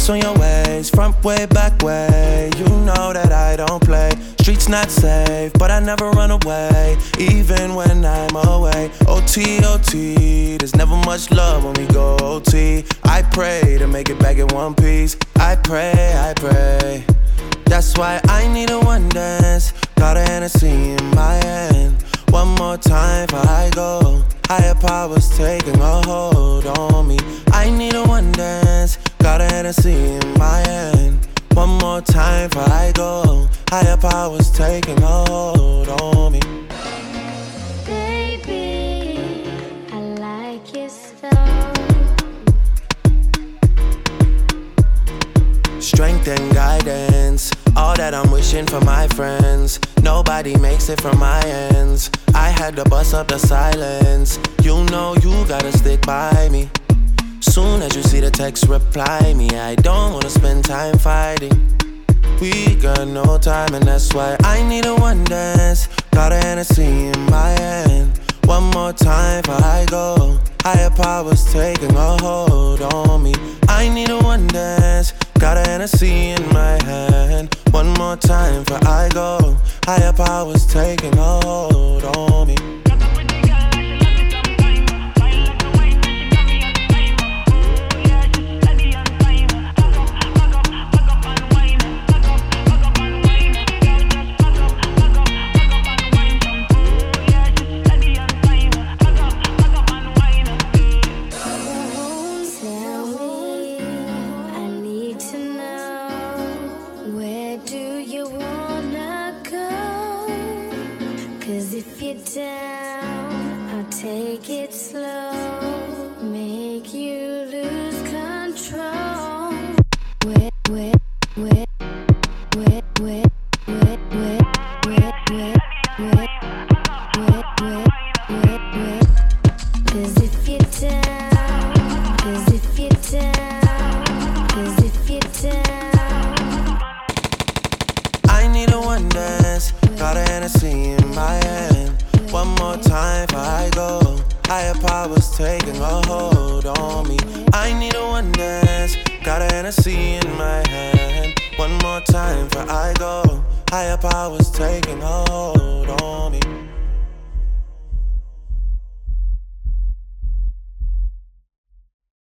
Ice on your waist, front way, back way. You know that I don't play. Streets not safe, but I never run away, even when I'm away. OT, OT, there's never much love when we go OT. I pray to make it back in one piece. I pray, I pray. That's why I need a one dance. Got a Hennessy in my hand. One more time before I go. Higher powers taking a hold on me. I need a one dance. Got a Hennessy in my hand. One more time before I go. Higher powers taking a hold on me. Baby, I like it so. Strength and guidance, all that I'm wishing for my friends. Nobody makes it from my ends. I had to bust up the silence. You know you gotta stick by me. Soon as you see the text, reply me. I don't wanna spend time fighting. We got no time and that's why I need a one dance. Got a Hennessy in my hand. One more time before I go. Higher powers taking a hold on me. I need a one dance. Got a Hennessy in my hand. One more time before I go. Higher powers taking a hold on me. Down, I'll take it slow, make you lose control. Wet, wet, wet, wet, wet, wet, wet, wet, wet, wet, wet, wet, wet, wet. 'Cause if you're down, 'cause if you're down, 'cause if you're down. I need a one dance, got a Hennessy in my hand. One more time before I go. Higher powers taking a hold on me. I need a one dance. Got a Hennessy in my hand. One more time before I go. Higher powers taking a hold on me.